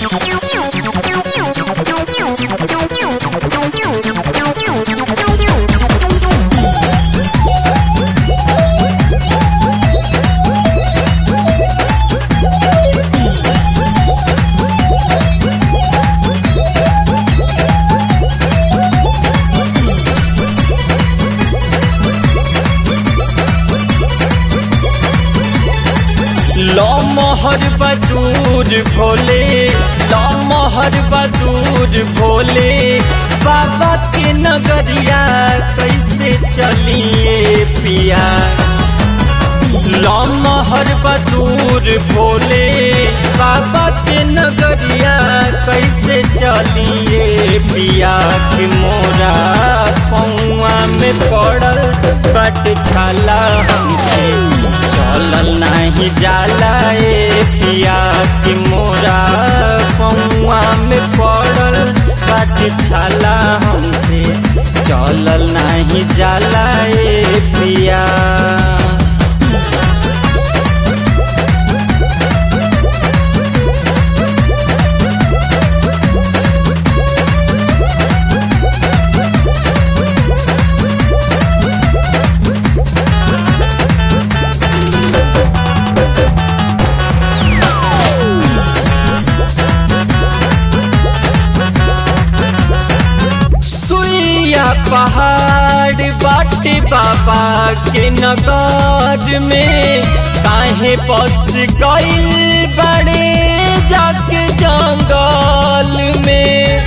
लमहर बदूर भोले, लमहर बदूर भोले, बाबा के नगरिया कैसे चलिए पिया। लमहर बदूर भोले, बाबा के नगरिया कैसे चलिए पिया। कि मोरा पौआ में पड़ल बट छाला, हमसे चलल नहीं जाला ए पिया। कि मोरा पौआ में पड़ल बट छाला, हमसे चलल नहीं जाला ए पिया। पहाड़ बाटे बाबा के नगर में, काहे बस गइल बड़े जाके जंगल में।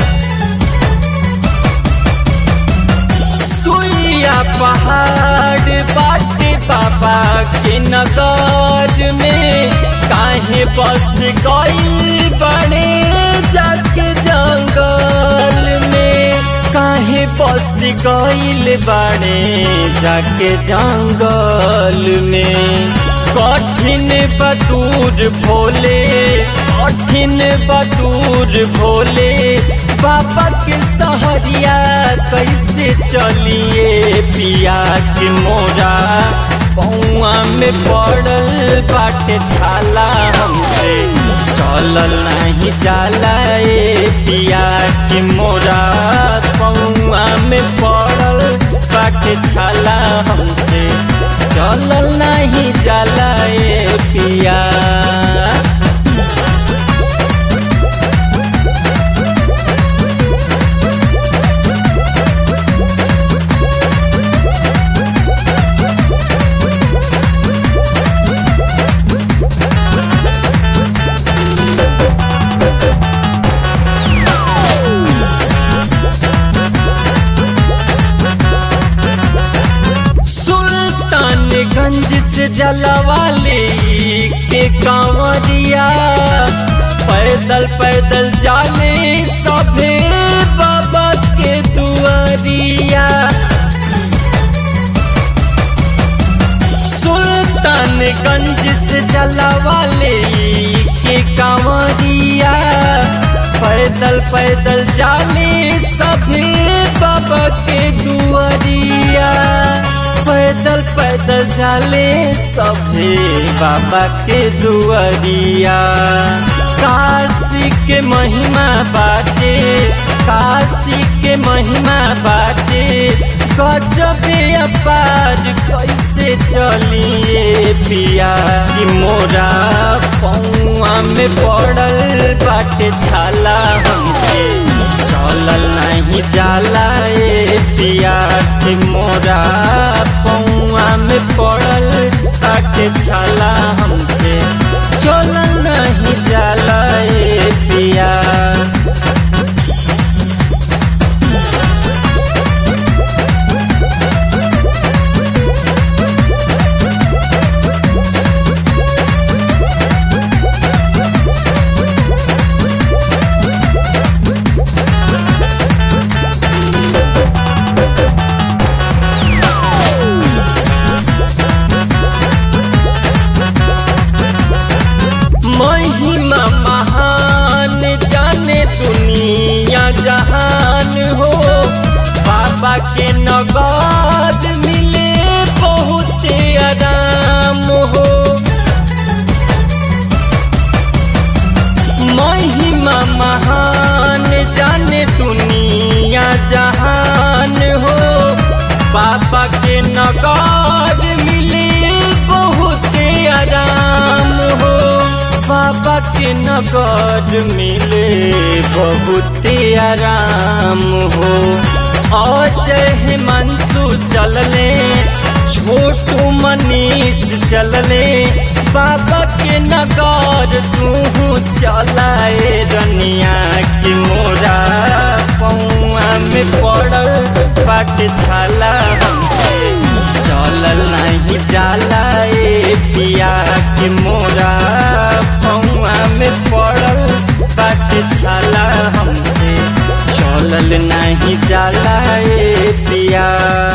सुइया पहाड़ बाटे बाबा के नगर में, काहे बस गइल बड़े जाके जंगल में। काहे बस गइल बाड़े जाके जंगल में। कठिन बदूर भोले, कठिन बदूर भोले, बाबा के सहरिया कैसे चलिए पिया। कि मोरा पौआ में पड़ल बाटे छाला, हमसे चलल नहीं जाला ए पिया। कि मोरा पौआ में पड़ल बाटे छाला, हमसे चलल नहीं जाला ए पिया। गंज से जलवाले के कांवरिया, पैदल पैदल जाने सभे बाबा के दुआरिया। सुल्तानगंज से जलवाले के कांवरिया, पैदल पैदल जाने सभे बाबा के दुआरिया। पैदल पैदल जाले सभे बाबा के दुआरिया। काशी के महिमा बाटे, काशी के महिमा बाटे, गजबे अपार कैसे चलिए पिया। कि मोरा पौआ में पड़ल बाटे छाला, हमके चलल नहीं जाला ए पिया। कि मोरा पौआ में पड़ल बाटे छाला, हमसे चलल नहीं जाला ए पिया। जहान हो, बाबा के नगद मिले बहुत आराम हो। महिमा बाबा के नगर मिले बहुत आराम हो। अजय हिमांशु चलले, छोटू मनीष चलले, बाबा के नगर तू चलाए रनिया की मोरा पौआ में पड़ल बाट छाला हमसे चलल नहीं जाला ए पिया के मोरा पौआ में पड़ल बाट छाला हमसे चलल नहीं जाला ए पिया।